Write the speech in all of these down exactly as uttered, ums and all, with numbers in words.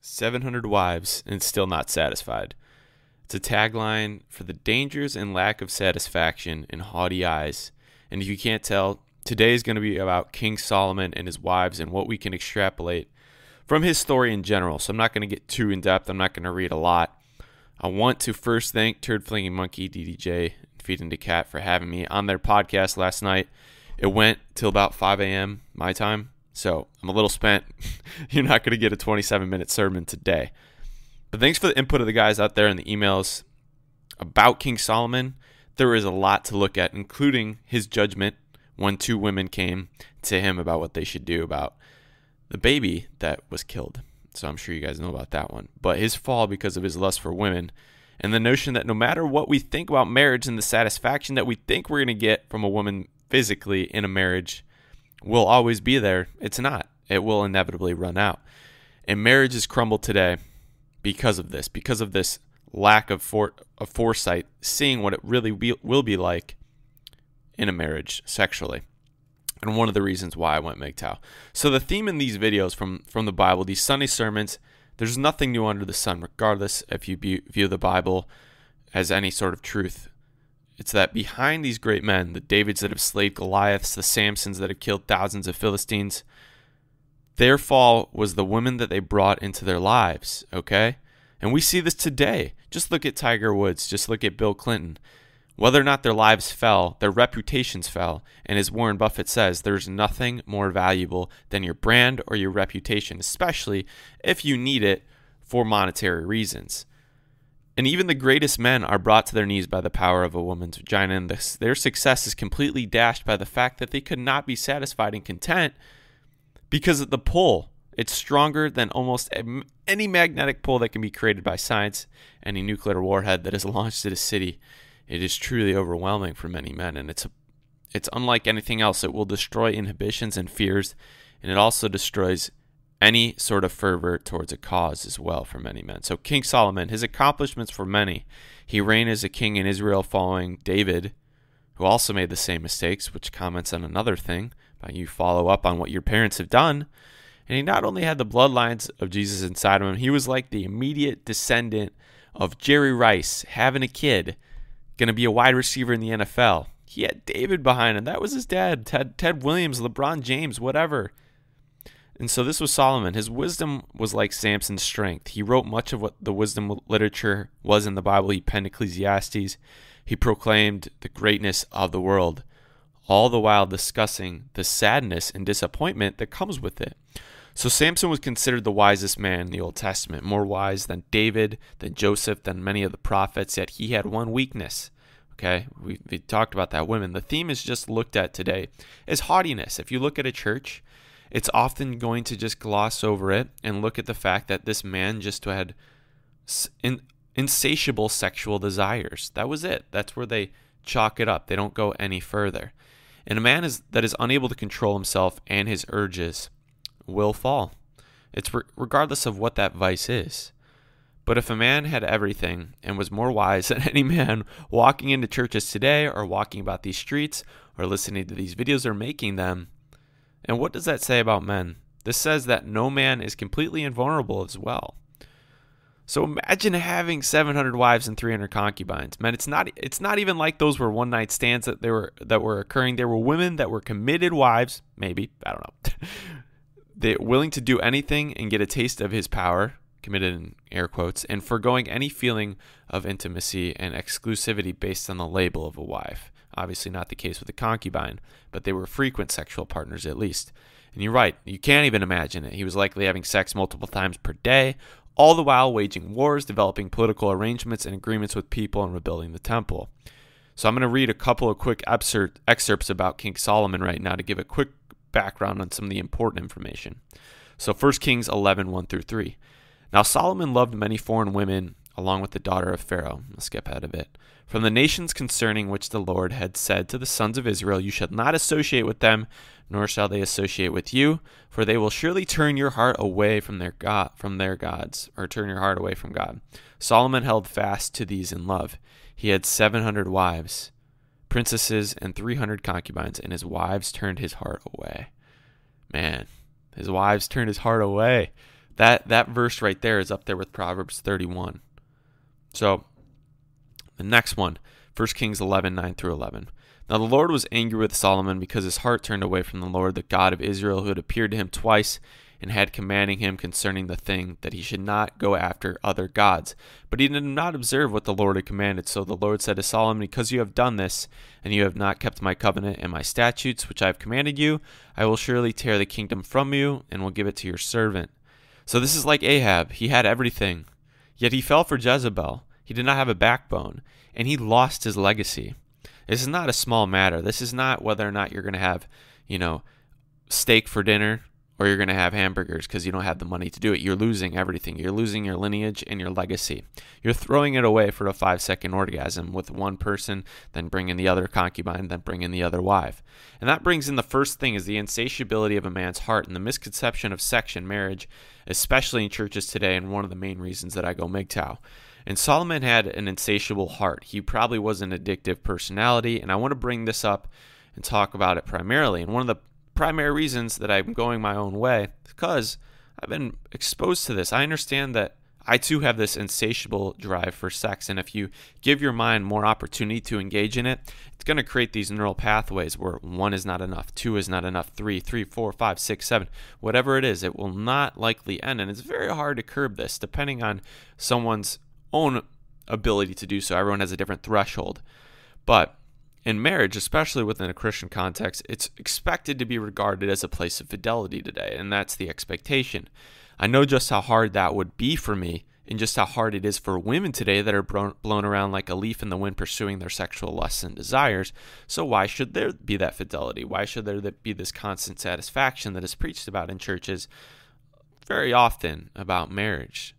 seven hundred wives and still not satisfied. It's a tagline for the dangers and lack of satisfaction in haughty eyes. And if you can't tell, today is going to be about King Solomon and his wives and what we can extrapolate from his story in general. So I'm not going to get too in depth. I'm not going to read a lot. I want to first thank Turd Flinging Monkey, D D J, and Feeding the Cat for having me on their podcast last night. It went till about five a.m. my time, so I'm a little spent. You're not going to get a twenty-seven minute sermon today. But thanks for the input of the guys out there in the emails about King Solomon. There is a lot to look at, including his judgment when two women came to him about what they should do about the baby that was killed. So I'm sure you guys know about that one. But his fall because of his lust for women, and the notion that no matter what we think about marriage and the satisfaction that we think we're going to get from a woman physically in a marriage will always be there. It's not. It will inevitably run out. And marriages crumble today because of this, because of this lack of, for, of foresight, seeing what it really be, will be like in a marriage sexually. And one of the reasons why I went M G T O W. So the theme in these videos from, from the Bible, these Sunday sermons, there's nothing new under the sun, regardless if you view the Bible as any sort of truth. It's that behind these great men, the Davids that have slayed Goliaths, the Samsons that have killed thousands of Philistines, their fall was the women that they brought into their lives, okay? And we see this today. Just look at Tiger Woods. Just look at Bill Clinton. Whether or not their lives fell, their reputations fell. And as Warren Buffett says, there's nothing more valuable than your brand or your reputation, especially if you need it for monetary reasons. And even the greatest men are brought to their knees by the power of a woman's vagina, and this, their success is completely dashed by the fact that they could not be satisfied and content because of the pull. It's stronger than almost any magnetic pull that can be created by science, any nuclear warhead that is launched at a city. It is truly overwhelming for many men, and it's a, it's unlike anything else. It will destroy inhibitions and fears, and it also destroys any sort of fervor towards a cause as well for many men. So King Solomon, his accomplishments for many. He reigned as a king in Israel following David, who also made the same mistakes, which comments on another thing, about you follow up on what your parents have done. And he not only had the bloodlines of Jesus inside of him, he was like the immediate descendant of Jerry Rice, having a kid, going to be a wide receiver in the N F L. He had David behind him. That was his dad, Ted, Ted Williams, LeBron James, whatever. And so this was Solomon. His wisdom was like Samson's strength. He wrote much of what the wisdom literature was in the Bible. He penned Ecclesiastes. He proclaimed the greatness of the world, all the while discussing the sadness and disappointment that comes with it. So Samson was considered the wisest man in the Old Testament, more wise than David, than Joseph, than many of the prophets, yet he had one weakness. Okay, we, we talked about that, women. The theme is just looked at today as haughtiness. If you look at a church, it's often going to just gloss over it and look at the fact that this man just had in, insatiable sexual desires. That was it. That's where they chalk it up. They don't go any further. And a man is that is unable to control himself and his urges will fall. It's re- regardless of what that vice is. But if a man had everything and was more wise than any man walking into churches today or walking about these streets or listening to these videos or making them, and what does that say about men? This says that no man is completely invulnerable as well. So imagine having seven hundred wives and three hundred concubines. Man, it's not it's not even like those were one night stands that they were that were occurring. There were women that were committed wives, maybe, I don't know. They're willing to do anything and get a taste of his power, committed in air quotes, and foregoing any feeling of intimacy and exclusivity based on the label of a wife. Obviously not the case with a concubine, but they were frequent sexual partners at least. And you're right, you can't even imagine it. He was likely having sex multiple times per day, all the while waging wars, developing political arrangements and agreements with people, and rebuilding the temple. So I'm going to read a couple of quick excerpt, excerpts about King Solomon right now to give a quick background on some of the important information. So First Kings eleven, one through three. Now Solomon loved many foreign women along with the daughter of Pharaoh. I'll skip ahead a bit. From the nations concerning which the Lord had said to the sons of Israel, you shall not associate with them, nor shall they associate with you, for they will surely turn your heart away from their God, from their gods, or turn your heart away from God. Solomon held fast to these in love. He had seven hundred wives, princesses, and three hundred concubines, and his wives turned his heart away. Man, his wives turned his heart away. That that verse right there is up there with Proverbs thirty-one. So the next one, First Kings eleven, nine through eleven. Now the Lord was angry with Solomon because his heart turned away from the Lord, the God of Israel, who had appeared to him twice and had commanding him concerning the thing that he should not go after other gods. But he did not observe what the Lord had commanded. So the Lord said to Solomon, because you have done this, and you have not kept my covenant and my statutes, which I have commanded you, I will surely tear the kingdom from you and will give it to your servant. So this is like Ahab. He had everything, yet he fell for Jezebel. He did not have a backbone, and he lost his legacy. This is not a small matter. This is not whether or not you're going to have, you know, steak for dinner or you're going to have hamburgers because you don't have the money to do it. You're losing everything. You're losing your lineage and your legacy. You're throwing it away for a five-second orgasm with one person, then bring in the other concubine, then bring in the other wife. And that brings in the first thing is the insatiability of a man's heart and the misconception of sex and marriage, especially in churches today, and one of the main reasons that I go M G T O W. And Solomon had an insatiable heart. He probably was an addictive personality, and I want to bring this up and talk about it primarily. And one of the primary reasons that I'm going my own way is because I've been exposed to this. I understand that I too have this insatiable drive for sex, and if you give your mind more opportunity to engage in it, it's going to create these neural pathways where one is not enough, two is not enough, three, three, four, five, six, seven, whatever it is, it will not likely end. And it's very hard to curb this depending on someone's own ability to do so. Everyone has a different threshold. But in marriage, especially within a Christian context, it's expected to be regarded as a place of fidelity today, and that's the expectation. I know just how hard that would be for me and just how hard it is for women today that are blown around like a leaf in the wind pursuing their sexual lusts and desires. So why should there be that fidelity? Why should there be this constant satisfaction that is preached about in churches very often about marriage?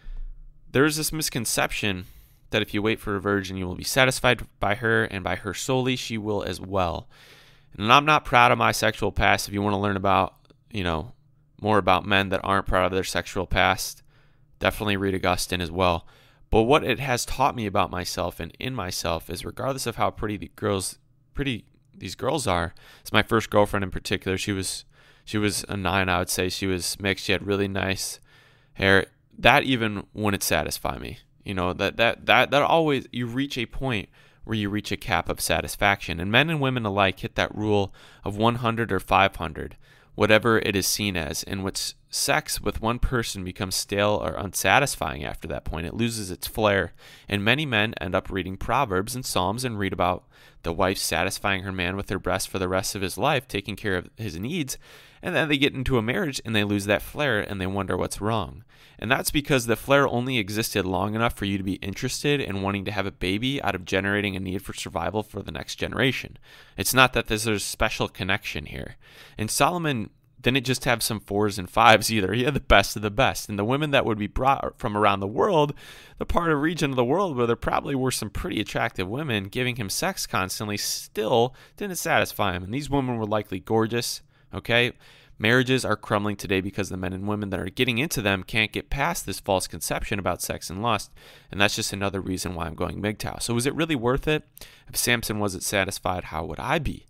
There's this misconception that if you wait for a virgin, you will be satisfied by her, and by her solely she will as well. And I'm not proud of my sexual past. If you want to learn about, you know, more about men that aren't proud of their sexual past, definitely read Augustine as well. But what it has taught me about myself and in myself is, regardless of how pretty the girls, pretty these girls are, it's my first girlfriend in particular. She was, she was a nine, I would say. She was mixed. She had really nice hair. That even wouldn't satisfy me. You know, that, that, that, that always, you reach a point where you reach a cap of satisfaction. And men and women alike hit that rule of one hundred or five hundred, whatever it is seen as, in which sex with one person becomes stale or unsatisfying after that point. It loses its flair. And many men end up reading Proverbs and Psalms and read about the wife satisfying her man with her breast for the rest of his life, taking care of his needs. And then they get into a marriage and they lose that flair and they wonder what's wrong. And that's because the flair only existed long enough for you to be interested in wanting to have a baby out of generating a need for survival for the next generation. It's not that there's a special connection here. And Solomon didn't just have some fours and fives either. He had the best of the best. And the women that would be brought from around the world, the part of region of the world where there probably were some pretty attractive women giving him sex constantly, still didn't satisfy him. And these women were likely gorgeous, okay? Marriages are crumbling today because the men and women that are getting into them can't get past this false conception about sex and lust, and that's just another reason why I'm going M G T O W. So was it really worth it? If Samson wasn't satisfied, how would I be?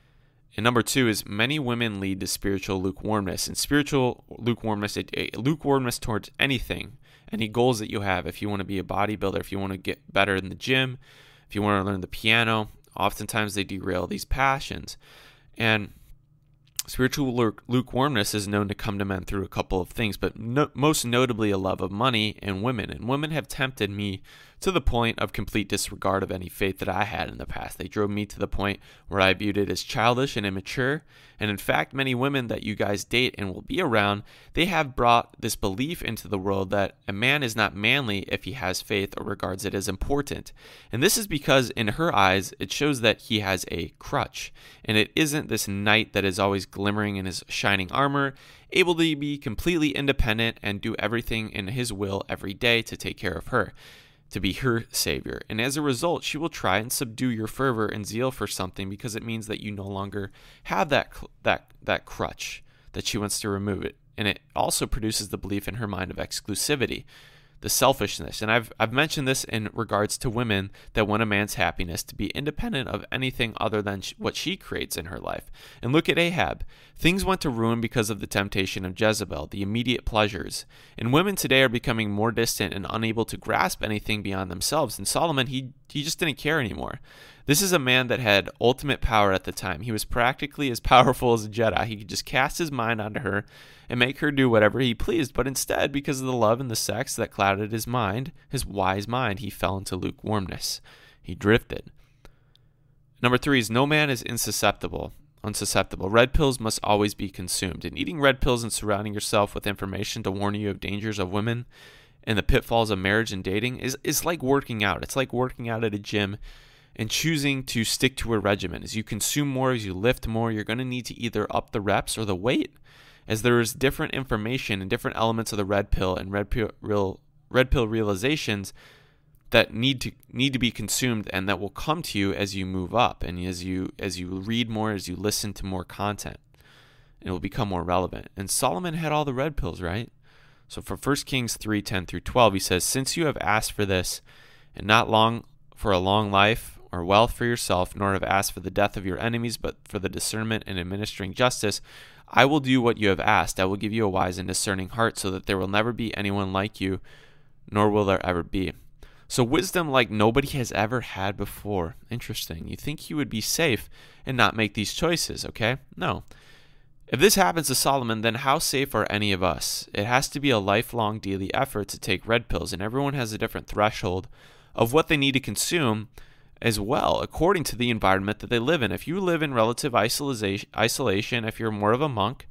And number two is many women lead to spiritual lukewarmness, and spiritual lukewarmness, it, it, lukewarmness towards anything, any goals that you have. If you want to be a bodybuilder, if you want to get better in the gym, if you want to learn the piano, oftentimes they derail these passions. And spiritual lukewarmness is known to come to men through a couple of things, but no, most notably a love of money and women. And women have tempted me to the point of complete disregard of any faith that I had in the past. They drove me to the point where I viewed it as childish and immature. And in fact, many women that you guys date and will be around, they have brought this belief into the world that a man is not manly if he has faith or regards it as important. And this is because in her eyes, it shows that he has a crutch. And it isn't this knight that is always glimmering in his shining armor, able to be completely independent and do everything in his will every day to take care of her, to be her savior. And as a result, she will try and subdue your fervor and zeal for something because it means that you no longer have that that that crutch, that she wants to remove it. And it also produces the belief in her mind of exclusivity, the selfishness. And I've I've mentioned this in regards to women that want a man's happiness to be independent of anything other than sh- what she creates in her life. And look at Ahab. Things went to ruin because of the temptation of Jezebel, the immediate pleasures. And women today are becoming more distant and unable to grasp anything beyond themselves. And Solomon, he he just didn't care anymore. This is a man that had ultimate power at the time. He was practically as powerful as a Jedi. He could just cast his mind onto her and make her do whatever he pleased. But instead, because of the love and the sex that clouded his mind, his wise mind, he fell into lukewarmness. He drifted. Number three is no man is insusceptible, unsusceptible. Red pills must always be consumed. And eating red pills and surrounding yourself with information to warn you of dangers of women and the pitfalls of marriage and dating is, is like working out. It's like working out at a gym and choosing to stick to a regimen. As you consume more, as you lift more, you're going to need to either up the reps or the weight, as there is different information and different elements of the red pill and red pill real red pill realizations that need to need to be consumed, and that will come to you as you move up and as you as you read more, as you listen to more content. It will become more relevant. And Solomon had all the red pills, right? So for First Kings three ten through twelve, he says, "Since you have asked for this, and not long for a long life, or wealth for yourself, nor have asked for the death of your enemies, but for the discernment and administering justice, I will do what you have asked. I will give you a wise and discerning heart, so that there will never be anyone like you, nor will there ever be." So wisdom like nobody has ever had before. Interesting. You think you would be safe and not make these choices, okay? No. If this happens to Solomon, then how safe are any of us? It has to be a lifelong daily effort to take red pills, and everyone has a different threshold of what they need to consume as well, according to the environment that they live in. If you live in relative isolation, if you're more of a monk,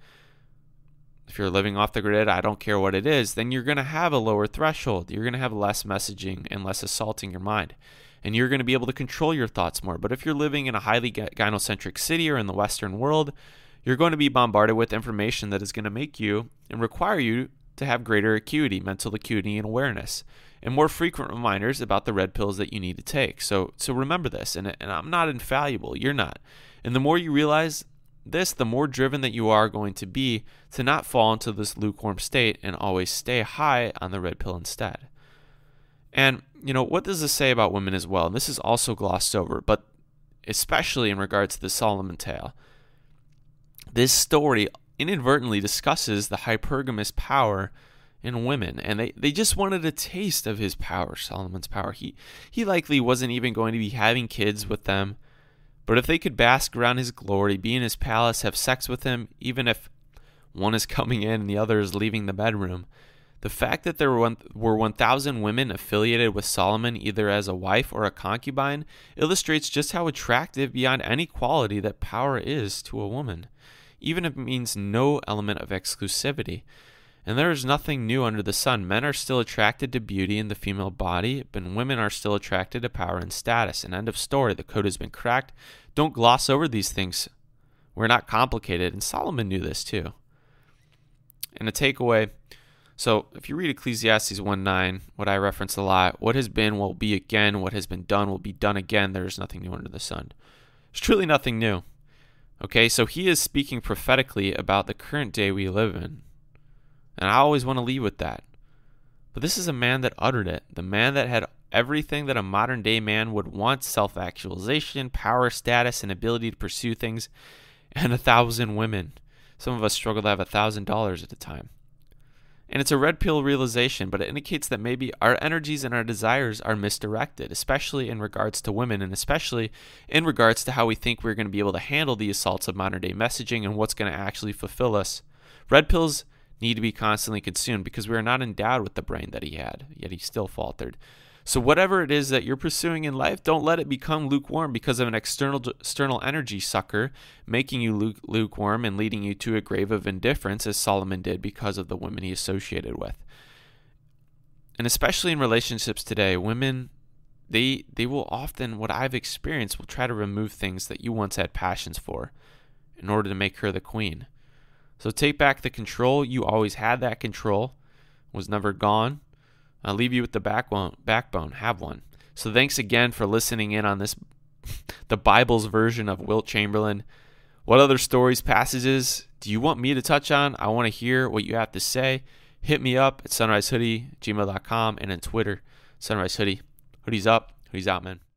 if you're living off the grid, I don't care what it is, then you're going to have a lower threshold. You're going to have less messaging and less assaulting your mind. And you're going to be able to control your thoughts more. But if you're living in a highly gynocentric city or in the Western world, you're going to be bombarded with information that is going to make you and require you to have greater acuity, mental acuity, and awareness, and more frequent reminders about the red pills that you need to take. So so remember this, and, and I'm not infallible. You're not. And the more you realize this, the more driven that you are going to be to not fall into this lukewarm state and always stay high on the red pill instead. And, you know, what does this say about women as well? And this is also glossed over, but especially in regards to the Solomon tale. This story inadvertently discusses the hypergamous power in women, and they, they just wanted a taste of his power, Solomon's power. He he likely wasn't even going to be having kids with them, but if they could bask around his glory, be in his palace, have sex with him, even if one is coming in and the other is leaving the bedroom, the fact that there were one, were one thousand women affiliated with Solomon either as a wife or a concubine illustrates just how attractive beyond any quality that power is to a woman, even if it means no element of exclusivity. And there is nothing new under the sun. Men are still attracted to beauty in the female body, but women are still attracted to power and status. And end of story. The code has been cracked. Don't gloss over these things. We're not complicated. And Solomon knew this too. And a takeaway. So if you read Ecclesiastes one nine, what I reference a lot, what has been will be again. What has been done will be done again. There is nothing new under the sun. There's truly nothing new. Okay, so he is speaking prophetically about the current day we live in. And I always want to leave with that. But this is a man that uttered it. The man that had everything that a modern day man would want: self-actualization, power, status, and ability to pursue things, and a thousand women. Some of us struggle to have a thousand dollars at a time. And it's a red pill realization, but it indicates that maybe our energies and our desires are misdirected, especially in regards to women, and especially in regards to how we think we're going to be able to handle the assaults of modern day messaging and what's going to actually fulfill us. Red pills need to be constantly consumed because we are not endowed with the brain that he had, yet he still faltered. So whatever it is that you're pursuing in life, don't let it become lukewarm because of an external external energy sucker making you luke, lukewarm and leading you to a grave of indifference, as Solomon did because of the women he associated with. And especially in relationships today, women, they they will often, what I've experienced, will try to remove things that you once had passions for in order to make her the queen. So take back the control. You always had that control. It was never gone. I'll leave you with the backbone. Backbone. Have one. So thanks again for listening in on this, the Bible's version of Wilt Chamberlain. What other stories, passages do you want me to touch on? I want to hear what you have to say. hit me up at sunrisehoodie gmail dot com and on Twitter, Sunrise Hoodie. Hoodies up, hoodies out, man.